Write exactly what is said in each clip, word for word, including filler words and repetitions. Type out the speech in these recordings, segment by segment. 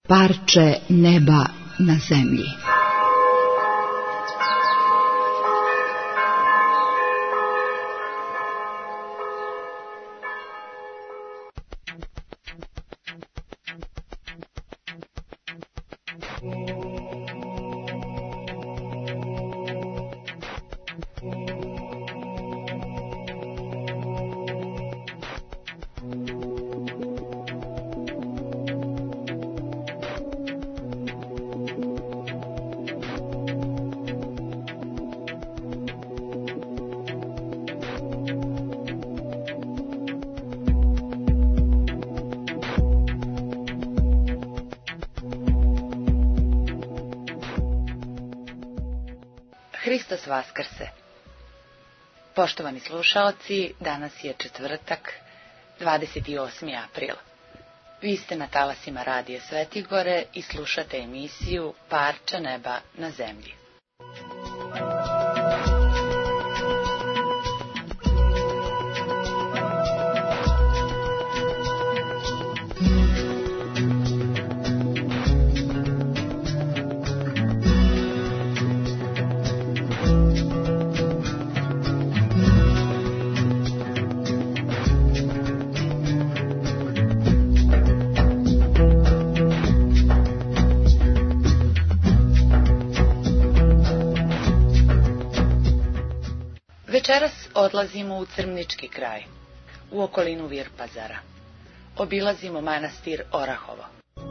Parče neba na zemlji. Hristos vaskrse! Poštovani slušaoci, danas je četvrtak, dvadeset osmi april. Vi ste na talasima Radija Svetigore i slušate emisiju Parče neba na zemlji. Večeras odlazimo u Crmnički kraj, u okolinu Virpazara. Obilazimo manastir Orahovo.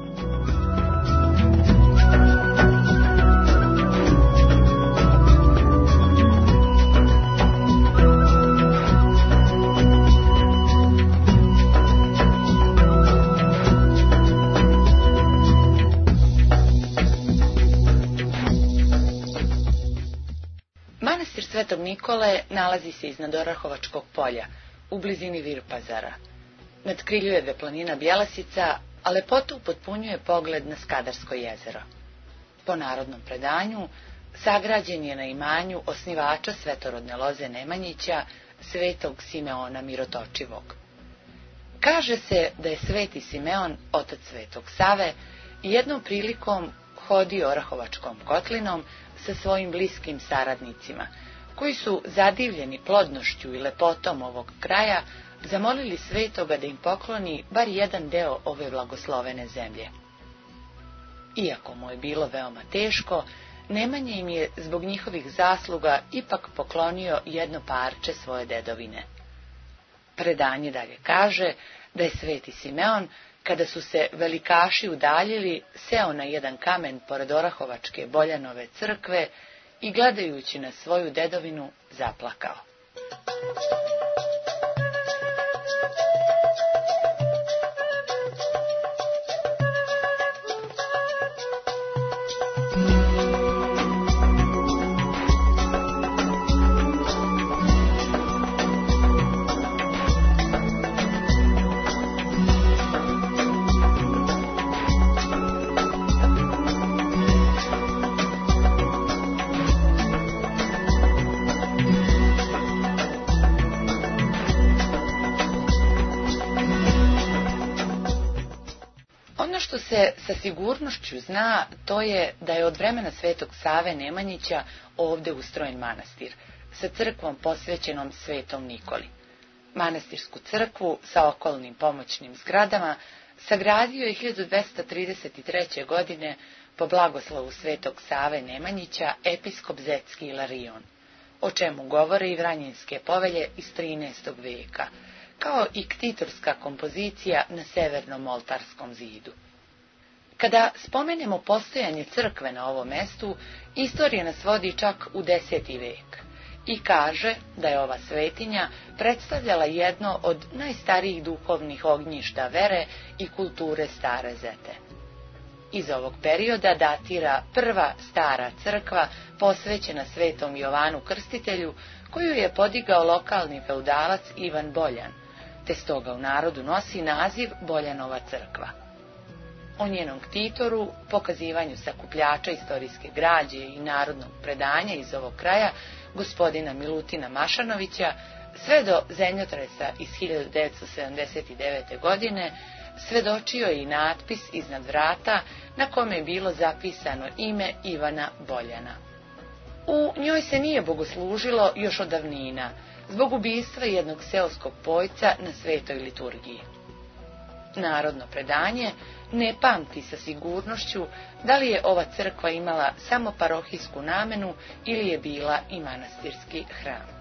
Manastir Svetog Nikole nalazi se iznad Orahovačkog polja, u blizini Virpazara. Nadkriljuje ga planina Bjelasica, a lepotu upotpunjuje pogled na Skadarsko jezero. Po narodnom predanju, sagrađen je na imanju osnivača svetorodne loze Nemanjića, svetog Simeona Mirotočivog. Kaže se da je sveti Simeon, otac svetog Save, jednom prilikom hodio Orahovačkom kotlinom sa svojim bliskim saradnicima, koji su zadivljeni plodnošću i lepotom ovog kraja, zamolili svetoga da im pokloni bar jedan deo ove blagoslovene zemlje. Iako mu je bilo veoma teško, Nemanja im je zbog njihovih zasluga ipak poklonio jedno parče svoje dedovine. Predanje dalje kaže da je sveti Simeon, kada su se velikaši udaljili, seo na jedan kamen pored Orahovačke Boljanove crkve i gledajući na svoju dedovinu zaplakao. Što se sa sigurnošću zna, to je da je od vremena svetog Save Nemanjića ovdje ustrojen manastir, sa crkvom posvećenom svetom Nikoli. Manastirsku crkvu sa okolnim pomoćnim zgradama sagradio je hiljadu dvesta trideset treće. godine po blagoslovu svetog Save Nemanjića episkop Zetski Ilarion, o čemu govore i Vranjinske povelje iz trinaestog veka, kao i ktitorska kompozicija na severnom oltarskom zidu. Kada spomenemo postojanje crkve na ovom mestu, istorija nas vodi čak u deseti vek i kaže da je ova svetinja predstavljala jedno od najstarijih duhovnih ognjišta vere i kulture Stare Zete. Iz ovog perioda datira prva stara crkva posvećena svetom Jovanu Krstitelju, koju je podigao lokalni feudalac Ivan Boljan, te stoga u narodu nosi naziv Boljanova crkva. O njenom ktitoru, pokazivanju sakupljača istorijske građe i narodnog predanja iz ovog kraja, gospodina Milutina Mašanovića, sve do zemljotresa iz hiljadu devetsto sedamdeset devete. godine, svedočio je i natpis iznad vrata na kome je bilo zapisano ime Ivana Boljana. U njoj se nije bogoslužilo još od davnina, zbog ubistva jednog seoskog pojca na svetoj liturgiji. Narodno predanje ne pamti sa sigurnošću da li je ova crkva imala samo parohijsku namenu ili je bila i manastirski hram.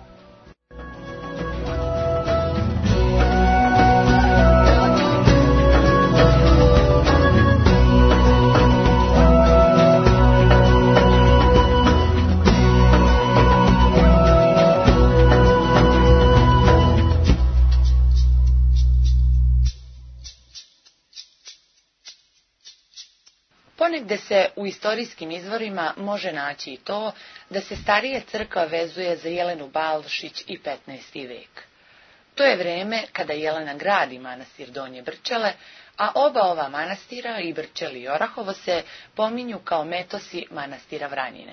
Ponegde se u istorijskim izvorima može naći i to da se starija crkva vezuje za Jelenu Balšić i petnaesti vek. To je vreme kada Jelena gradi manastir Donje Brčele, a oba ova manastira, i Brčeli i Orahovo, se pominju kao metosi manastira Vranjine.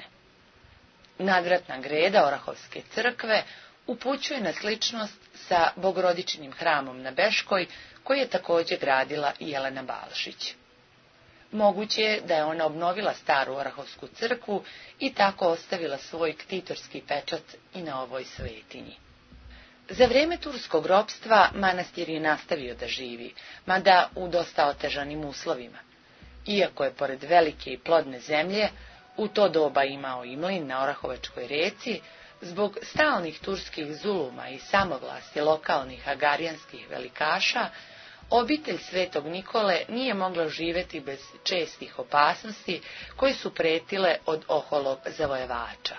Nadvratna greda Orahovske crkve upućuje na sličnost sa Bogorodičinim hramom na Beškoj, koji je također gradila i Jelena Balšić. Moguće je da je ona obnovila staru Orahovsku crkvu i tako ostavila svoj ktitorski pečat i na ovoj svetinji. Za vrijeme turskog ropstva manastir je nastavio da živi, mada u dosta otežanim uslovima. Iako je pored velike i plodne zemlje u to doba imao i mlin na Orahovačkoj reci, zbog stalnih turskih zuluma i samovlasti lokalnih agarijanskih velikaša, obitelj Svetog Nikole nije mogla živjeti bez čestih opasnosti koje su pretile od oholog zavojevača.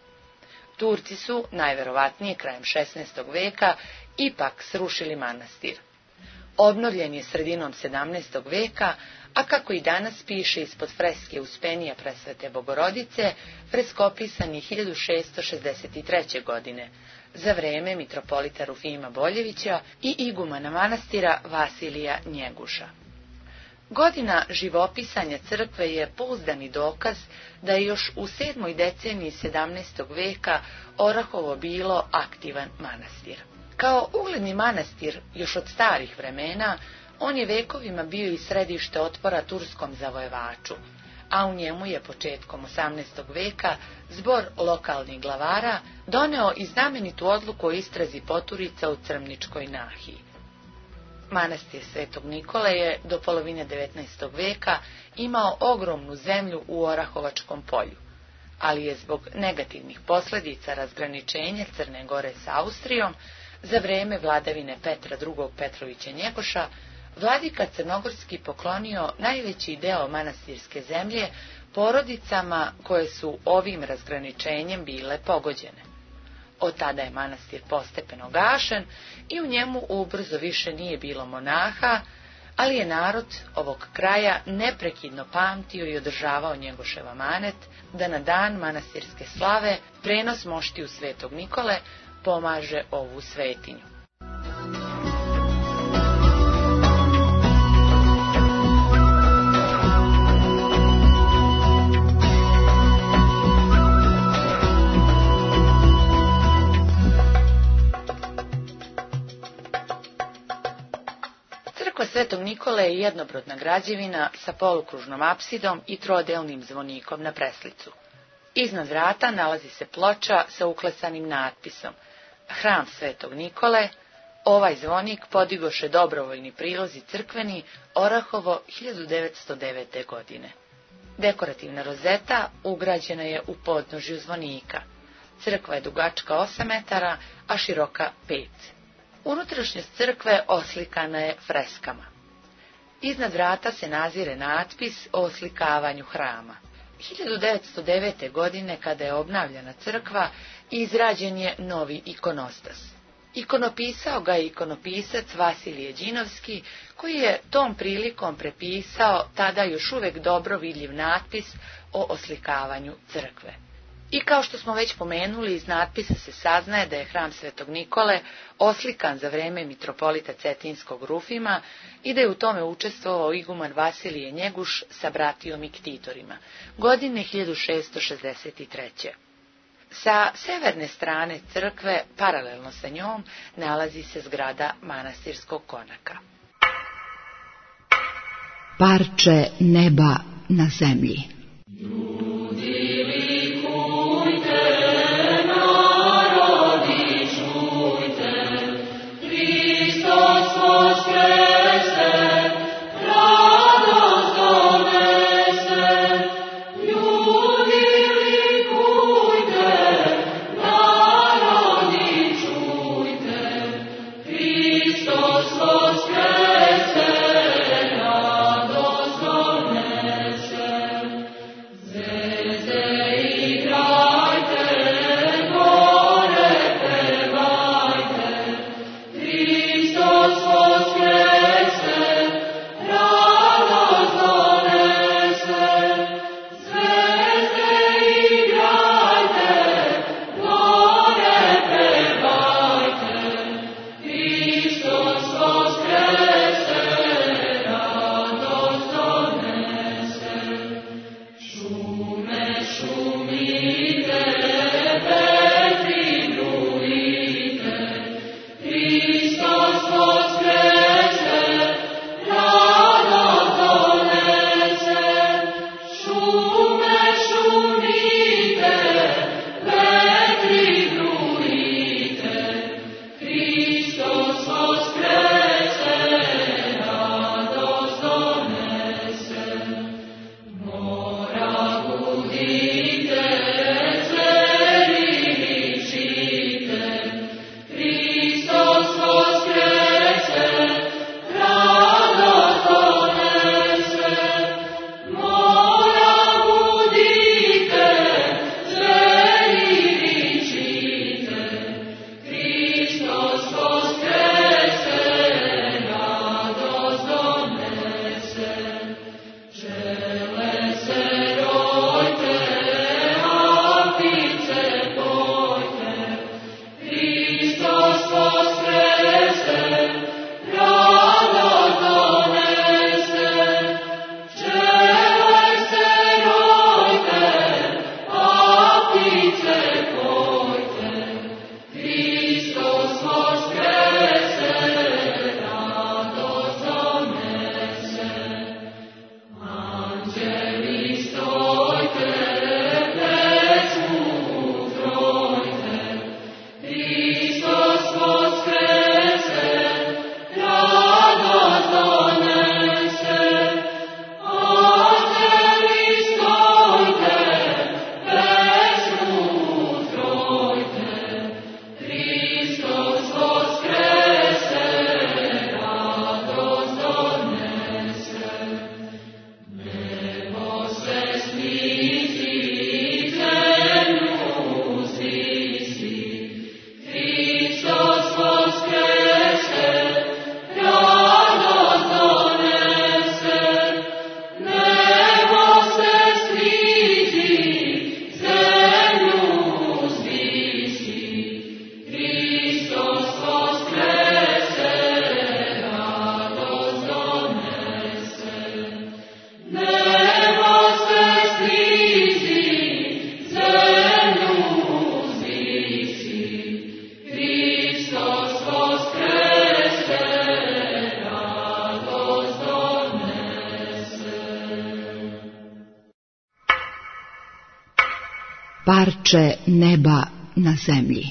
Turci su, najverovatnije krajem šesnaestog veka, ipak srušili manastir. Obnovljen je sredinom sedamnaestog veka, a kako i danas piše ispod freske Uspenija Presvete Bogorodice, freskopisan je hiljadu šessto šezdeset treće. godine, za vreme mitropolita Rufima Boljevića i igumana manastira Vasilija Njeguša. Godina živopisanja crkve je pouzdani dokaz da je još u sedmoj deceniji sedamnaestog veka Orahovo bilo aktivan manastir. Kao ugledni manastir još od starih vremena, on je vekovima bio i središte otpora turskom zavojevaču, a u njemu je početkom osamnaestog veka zbor lokalnih glavara doneo i znamenitu odluku o istrazi poturica u Crmničkoj nahiji. Manastir Svetog Nikole je do polovine devetnaestog veka imao ogromnu zemlju u Orahovačkom polju, ali je zbog negativnih posljedica razgraničenja Crne Gore s Austrijom za vrijeme vladavine Petra drugog Petrovića Njegoša vladika Crnogorski poklonio najveći deo manastirske zemlje porodicama koje su ovim razgraničenjem bile pogođene. Od tada je manastir postepeno gašen i u njemu ubrzo više nije bilo monaha, ali je narod ovog kraja neprekidno pamtio i održavao Njegošev amanet da na dan manastirske slave prenos moštiju Svetog Nikole pomaže ovu svetinju. Crkva Svetog Nikole je jednobrodna građevina sa polukružnom apsidom i trodelnim zvonikom na preslicu. Iznad vrata nalazi se ploča sa uklesanim natpisom Hram Svetog Nikole. Ovaj zvonik podigoše dobrovoljni prilozi crkveni Orahovo hiljadu devetsto devete. godine. Dekorativna rozeta ugrađena je u podnožju zvonika. Crkva je dugačka osam metara, a široka pet. Unutrašnjost crkve oslikana je freskama. Iznad vrata se nazire natpis o oslikavanju hrama. hiljadu devetsto devete. godine, kada je obnavljana crkva, izrađen je novi ikonostas. Ikonopisao ga je ikonopisac Vasilije Đinovski, koji je tom prilikom prepisao tada još uvijek dobro vidljiv natpis o oslikavanju crkve. I kao što smo već pomenuli, iz natpisa se saznaje da je hram Svetog Nikole oslikan za vrijeme mitropolita Cetinskog Rufima i da je u tome učestvovao iguman Vasilije Njeguš sa bratijom i ktitorima, godine hiljadu šessto šezdeset treće. Sa severne strane crkve, paralelno sa njom, nalazi se zgrada manastirskog konaka. Parče neba na zemlji. Parče neba na zemlji.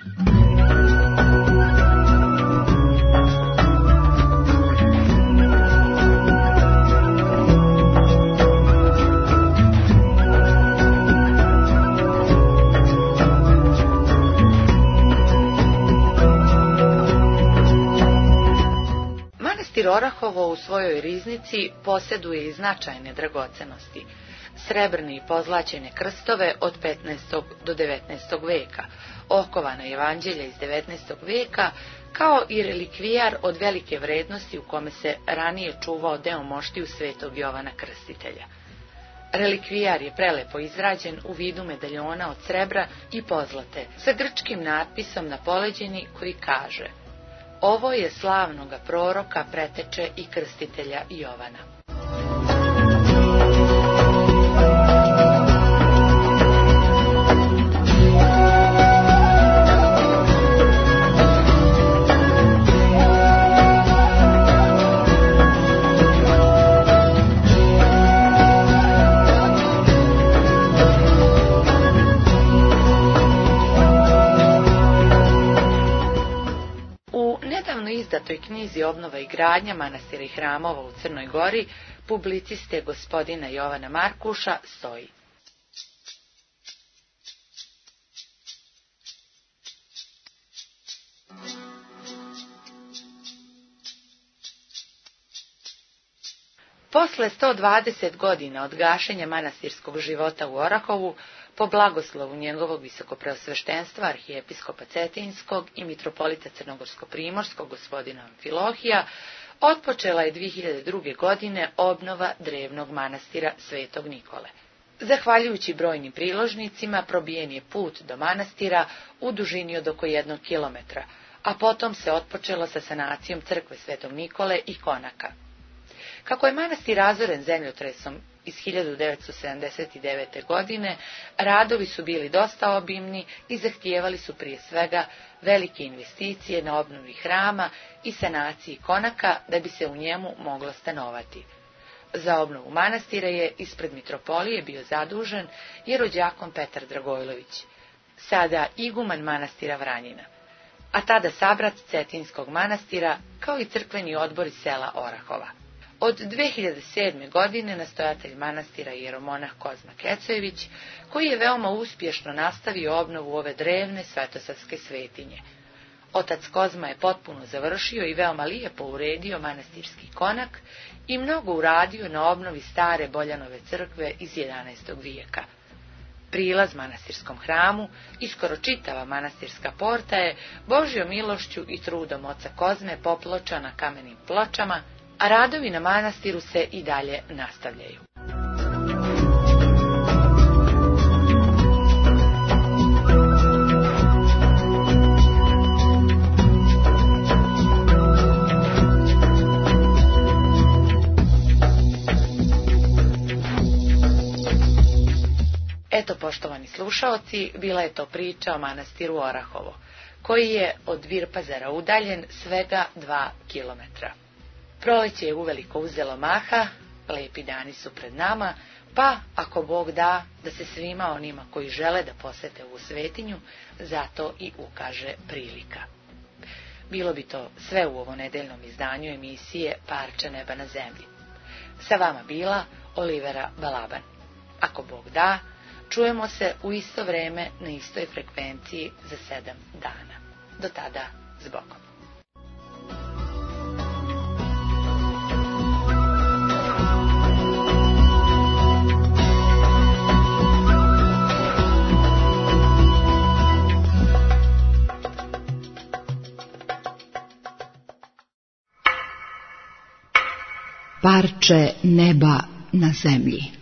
Manastir Orahovo u svojoj riznici posjeduje i značajne dragocenosti. Srebrne i pozlaćene krstove od petnaestog do devetnaestog veka, okovana evanđelja iz devetnaestog veka, kao i relikvijar od velike vrednosti u kome se ranije čuvao deo moštiju svetog Jovana Krstitelja. Relikvijar je prelepo izrađen u vidu medaljona od srebra i pozlate, sa grčkim natpisom na poleđini koji kaže: ovo je slavnoga proroka, preteče i krstitelja Jovana. spomenutoj knjizi Obnova i gradnja manastira i hramova u Crnoj Gori publiciste gospodina Jovana Markuša stoji: Posle sto dvadeset godina od gašenja manastirskog života u Orahovu, po blagoslovu njegovog visokopreosveštenstva arhijepiskopa Cetinskog i mitropolita Crnogorsko-primorskog gospodina Amfilohija, otpočela je dvije hiljade druge. godine obnova drevnog manastira Svetog Nikole. Zahvaljujući brojnim priložnicima, probijen je put do manastira u dužini od oko jednog kilometra, a potom se otpočelo sa sanacijom crkve Svetog Nikole i konaka. Kako je manastir razoren zemljotresom iz hiljadu devetsto sedamdeset devete. godine, radovi su bili dosta obimni i zahtijevali su prije svega velike investicije na obnovi hrama i sanaciji konaka da bi se u njemu moglo stanovati. Za obnovu manastira je ispred mitropolije bio zadužen i rođakom Petar Dragojlović, sada iguman manastira Vranjina, a tada sabrac Cetinskog manastira, kao i crkveni odbor iz sela Orahova. Od dvije hiljade sedme. godine nastojatelj manastira jeromonah Kozma Kecojević, koji je veoma uspješno nastavio obnovu ove drevne svetosavske svetinje. Otac Kozma je potpuno završio i veoma lijepo uredio manastirski konak i mnogo uradio na obnovi stare Boljanove crkve iz jedanaestog vijeka. Prilaz manastirskom hramu i skoro čitava manastirska porta je Božjom milošću i trudom oca Kozme popločana kamenim pločama, a radovi na manastiru se i dalje nastavljaju. Eto, poštovani slušaoci, bila je to priča o manastiru Orahovo, koji je od Virpazara udaljen svega dva kilometra. Proleće je uveliko uzelo maha, lepi dani su pred nama, pa, ako Bog da, da se svima onima koji žele da posete ovu svetinju, zato i ukaže prilika. Bilo bi to sve u ovo nedeljnom izdanju emisije Parče neba na zemlji. Sa vama bila Olivera Balaban. Ako Bog da, čujemo se u isto vreme na istoj frekvenciji za sedam dana. Do tada, s Bogom. Parče neba na zemlji.